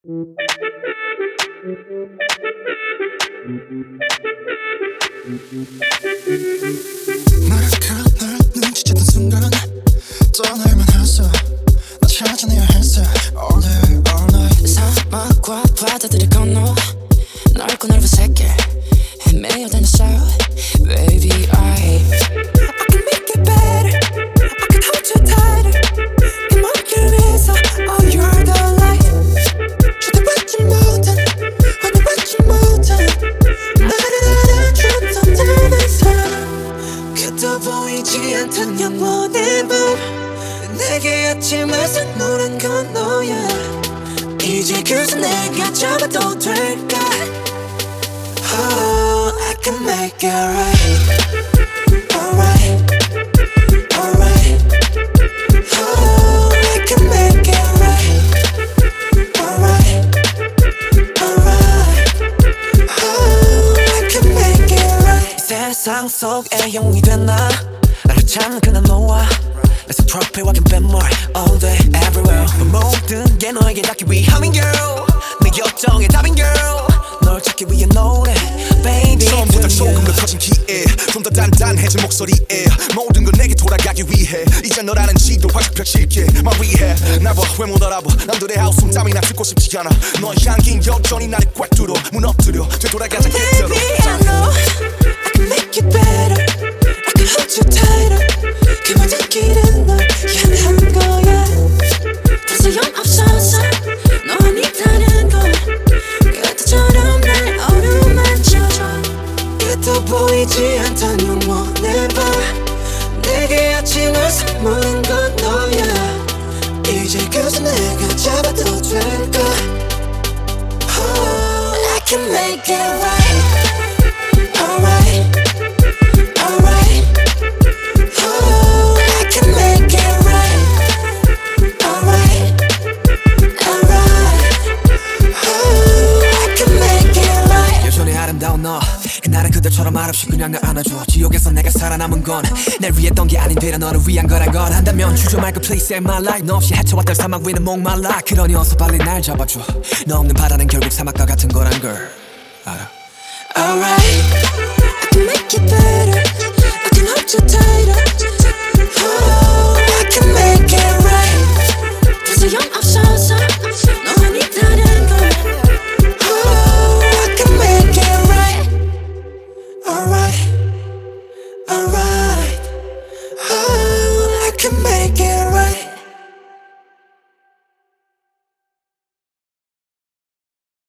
널 눈치챘던 순간 떠날만 했어. 나 찾아내야 했어. All day all night. 사막과 바다들을 건너 넓고 넓은 세계 헤매어 다녔어. Baby I can make it better. I can hold you tighter. 내 머리를 위해서 Oh you're the light. 쳐다보지 못한 화려하지 못한 나를 알아줬던 내 사랑. 그도 보이지 않던 영원의 밤 내게 아침을 선물한 건 너야. 이제 그저 내가 잡아도 될까. Oh, I can make it right. Alright, alright. Oh, I can make it right. Alright, alright. Oh, I can make it right. 이 세상 속에 영웅이 된 나 나를 찾는 그날 너와 Let's trophy walking 뱀물 all day everywhere. 모든 게 너에게 닿기 위함인 girl. 내 결정의 답인 girl. 널 찾기 위해 노래 baby. 처음보다 조금 더 커진 기에 좀 더 단단해진 목소리에 모든 건 내게 돌아가기 위해 이제 너라는 지도 활짝 펼칠게 My rehab 나봐 왜 못 알아봐 남들의 하우스 땀이나 듣고 싶지 않아 너의 향긴 여전히 나를 꽉 뚫어 무너뜨려 되돌아가자 그대로. Baby I know I can make it better. I can hold you tighter. 그 모든 길은 널 향한 거야. 더 소용없어서 너 아니다는 걸 그때처럼 날 어루만져줘. 그도 보이지 않던 영원의 밤 내게 아침을 선물한 건 너야. 이제 그저 내가 잡아도 될까. Oh, I can make it right. Alright, alright. Oh, I can make it right. Alright, alright. Oh, I can make it right. 여전히 아름다운 너 그날은 그들처럼 말없이 그냥 날 안아줘. 지옥에서 내가 살아남은 건 날 위했던 게 아닌 되려 너를 위한 거란 걸 한다면 주저 말고 please save my life. 너 없이 헤쳐왔던 사막 위는 목말라. 그러니 어서 빨리 날 잡아줘. 너 없는 바다는 결국 사막과 같은 거란 걸 알아. Alright, I can make it better. I can hold you tighter. Oh, I can make it right. 더 소용없어서 너 아니다